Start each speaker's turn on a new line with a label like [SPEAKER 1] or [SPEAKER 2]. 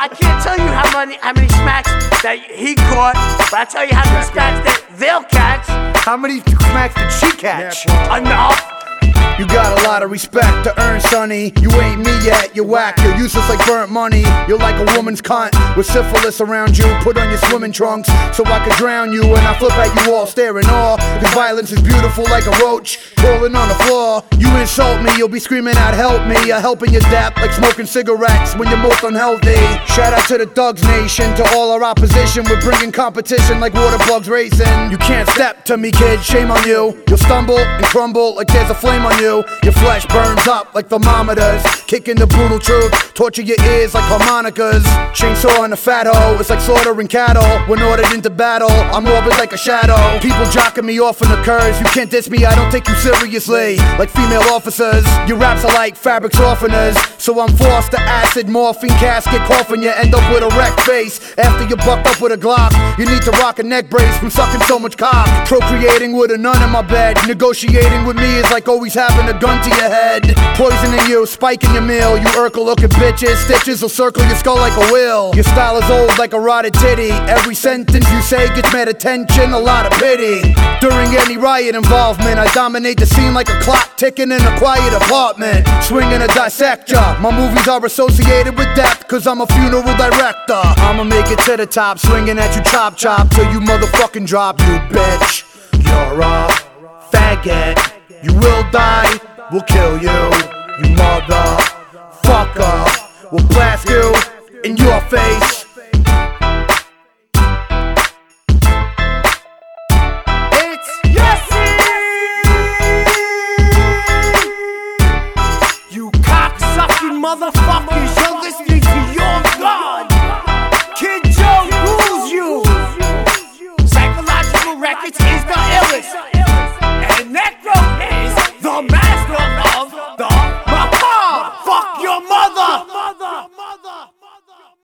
[SPEAKER 1] I can't tell you how many smacks that he caught, but I tell you how many smacks that they'll catch.
[SPEAKER 2] How many smacks did she catch?
[SPEAKER 1] Enough.
[SPEAKER 2] You got a lot of respect to earn, sonny. You ain't me yet, you're whack. You're useless like burnt money. You're like a woman's cunt with syphilis around you. Put on your swimming trunks so I could drown you. And I flip at you all, stare in awe. Cause violence is beautiful like a roach crawling on the floor. You insult me, you'll be screaming out help me. You're helping your dap like smoking cigarettes when you're most unhealthy. Shout out to the Thugs Nation, to all our opposition. We're bringing competition like water bugs racing. You can't step to me, kid, shame on you. You'll stumble and crumble like there's a flame on you. Your flesh burns up like thermometers. Kicking the brutal truth, torture your ears like harmonicas. Chainsaw on the fat hoe, it's like slaughtering cattle. When ordered into battle, I'm morbid like a shadow. People jocking me off in the curves. You can't diss me, I don't take you seriously. Like female officers, your raps are like fabric softeners. So I'm forced to acid, morphine, casket, coffin. You end up with a wrecked face after you bucked up with a Glock. You need to rock a neck brace from sucking so much cock. Procreating with a nun in my bed. Negotiating with me is like always having a gun to your head. Poisoning you, spiking your meal. You Urkel looking bitches. Stitches will circle your skull like a wheel. Your style is old like a rotted titty. Every sentence you say gets mad attention, a lot of pity. During any riot involvement, I dominate the scene like a clock ticking in a quiet apartment. Swinging a dissect ya. My movies are associated with death, cause I'm a funeral director. I'ma make it to the top, swinging at you chop chop till you motherfucking drop, you bitch. You're a faggot. You will die, we'll kill you. You motherfucker, we'll blast you in your face.